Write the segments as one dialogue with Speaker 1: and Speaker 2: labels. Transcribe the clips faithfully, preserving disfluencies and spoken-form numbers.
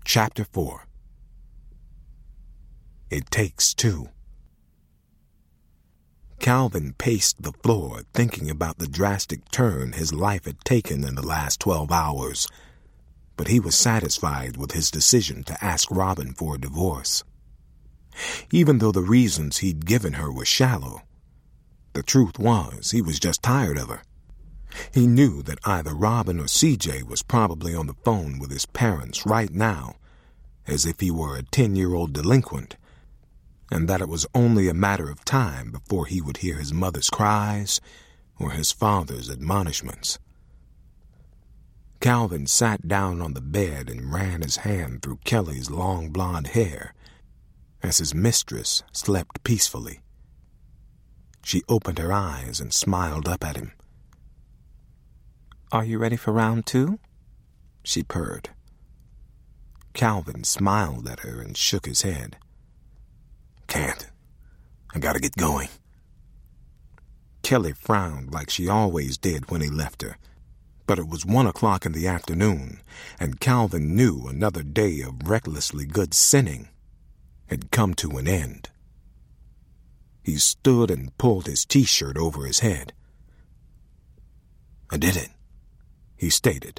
Speaker 1: Chapter four. It Takes Two. Calvin paced the floor, thinking about the drastic turn his life had taken in the last twelve hours, but he was satisfied with his decision to ask Robin for a divorce. Even though the reasons he'd given her were shallow, the truth was he was just tired of her. He knew that either Robin or C J was probably on the phone with his parents right now, as if he were a ten-year-old delinquent, and that it was only a matter of time before he would hear his mother's cries or his father's admonishments. Calvin sat down on the bed and ran his hand through Kelly's long blonde hair as his mistress slept peacefully. She opened her eyes and smiled up at him. "Are you ready for round two?" she purred. Calvin smiled at her and shook his head. "Can't. I gotta get going." Kelly frowned like she always did when he left her, but it was one o'clock in the afternoon, and Calvin knew another day of recklessly good sinning had come to an end. He stood and pulled his t-shirt over his head. "I did it," he stated.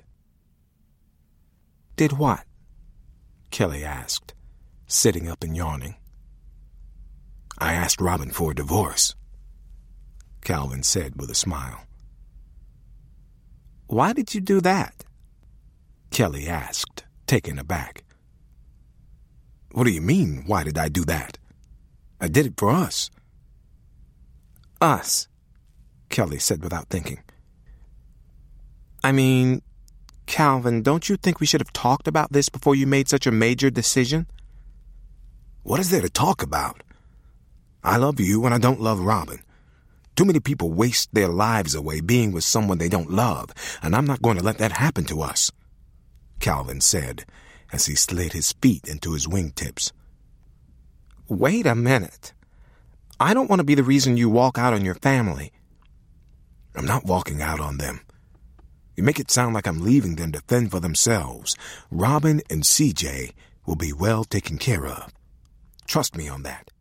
Speaker 1: "Did what?" Kelly asked, sitting up and yawning. "I asked Robin for a divorce," Calvin said with a smile. "Why did you do that?" Kelly asked, taken aback. "What do you mean, why did I do that? I did it for us." "Us," Kelly said without thinking. "I mean, Calvin, don't you think we should have talked about this before you made such a major decision?" "What is there to talk about? I love you and I don't love Robin. Too many people waste their lives away being with someone they don't love, and I'm not going to let that happen to us," Calvin said as he slid his feet into his wingtips. "Wait a minute. I don't want to be the reason you walk out on your family." "I'm not walking out on them. You make it sound like I'm leaving them to fend for themselves. Robin and C J will be well taken care of. Trust me on that."